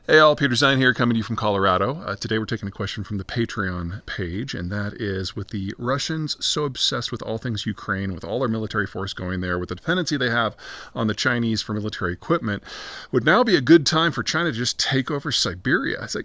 Hey all, Peter Zine here, coming to you from Colorado. Today we're taking a question from the Patreon page, and that is, with the Russians so obsessed with all things Ukraine, with all their military force going there, with the dependency they have on the Chinese for military equipment, would now be a good time for China to just take over Siberia? It's like,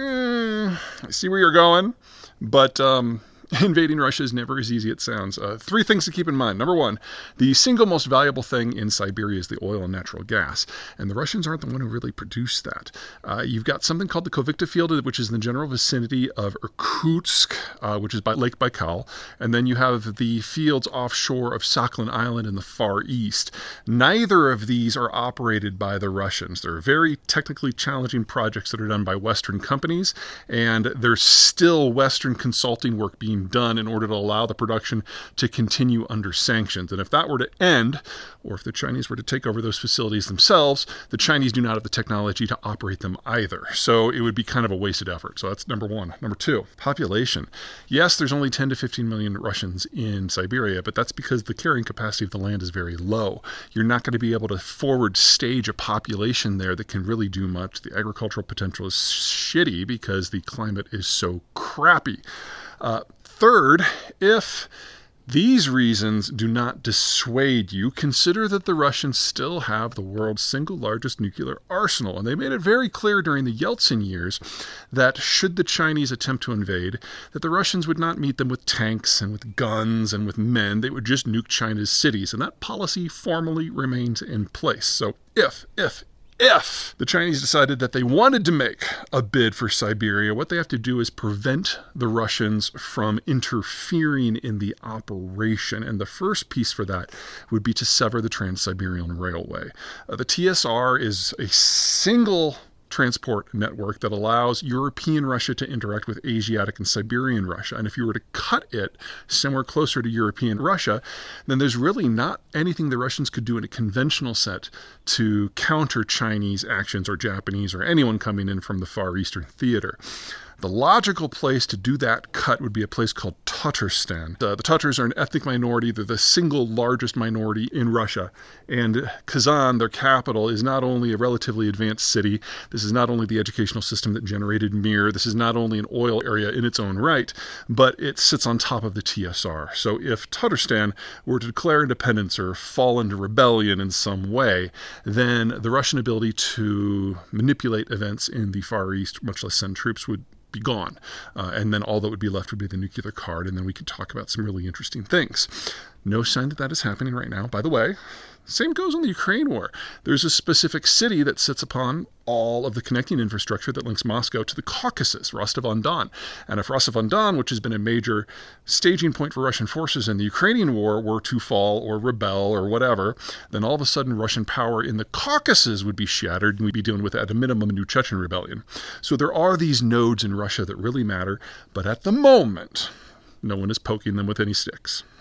I see where you're going, but invading Russia is never as easy as it sounds. Three things to keep in mind. Number one, the single most valuable thing in Siberia is the oil and natural gas, and the Russians aren't the one who really produce that. You've got something called the Kovykta Field, which is in the general vicinity of Irkutsk, which is by Lake Baikal, and then you have the fields offshore of Sakhalin Island in the far east. Neither of these are operated by the Russians. They're very technically challenging projects that are done by Western companies, and there's still Western consulting work being done in order to allow the production to continue under sanctions. And if that were to end, or if the Chinese were to take over those facilities themselves, the Chinese do not have the technology to operate them either. So it would be kind of a wasted effort. So that's number one. Number two, population. Yes, there's only 10 to 15 million Russians in Siberia, but that's because the carrying capacity of the land is very low. You're not going to be able to forward stage a population there that can really do much. The agricultural potential is shitty because the climate is so crappy. Third, if these reasons do not dissuade you, consider that the Russians still have the world's single largest nuclear arsenal. And they made it very clear during the Yeltsin years that should the Chinese attempt to invade, that the Russians would not meet them with tanks and with guns and with men. They would just nuke China's cities. And that policy formally remains in place. So if the Chinese decided that they wanted to make a bid for Siberia, what they have to do is prevent the Russians from interfering in the operation. And the first piece for that would be to sever the Trans-Siberian Railway. The TSR is a single transport network that allows European Russia to interact with Asiatic and Siberian Russia. And if you were to cut it somewhere closer to European Russia, then there's really not anything the Russians could do in a conventional set to counter Chinese actions or Japanese or anyone coming in from the Far Eastern theater. The logical place to do that cut would be a place called Tatarstan. The Tatars are an ethnic minority. They're the single largest minority in Russia. And Kazan, their capital, is not only a relatively advanced city. This is not only the educational system that generated Mir. This is not only an oil area in its own right, but it sits on top of the TSR. So if Tatarstan were to declare independence or fall into rebellion in some way, then the Russian ability to manipulate events in the Far East, much less send troops, would be gone. And then all that would be left would be the nuclear card, and then we could talk about some really interesting things. No sign that that is happening right now. By the way, same goes on the Ukraine war. There's a specific city that sits upon all of the connecting infrastructure that links Moscow to the Caucasus, Rostov-on-Don. And if Rostov-on-Don, which has been a major staging point for Russian forces in the Ukrainian war, were to fall or rebel or whatever, then all of a sudden Russian power in the Caucasus would be shattered, and we'd be dealing with, at a minimum, a new Chechen rebellion. So there are these nodes in Russia that really matter, but at the moment, no one is poking them with any sticks.